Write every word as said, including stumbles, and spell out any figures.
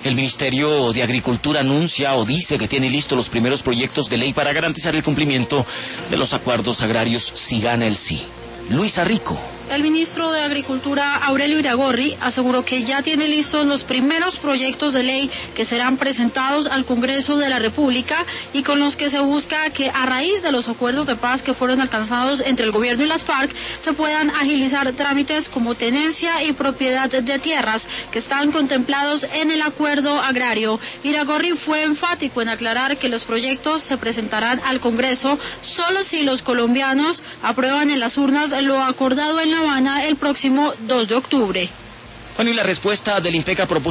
El Ministerio de Agricultura anuncia o dice que tiene listos los primeros proyectos de ley para garantizar el cumplimiento de los acuerdos agrarios si gana el sí. Luisa Rico. El ministro de Agricultura, Aurelio Iragorri, aseguró que ya tiene listos los primeros proyectos de ley que serán presentados al Congreso de la República y con los que se busca que a raíz de los acuerdos de paz que fueron alcanzados entre el gobierno y las FARC se puedan agilizar trámites como tenencia y propiedad de tierras que están contemplados en el acuerdo agrario. Iragorri fue enfático en aclarar que los proyectos se presentarán al Congreso solo si los colombianos aprueban en las urnas lo acordado en La Habana el próximo dos de octubre. Bueno, y la respuesta del INPEC a propósito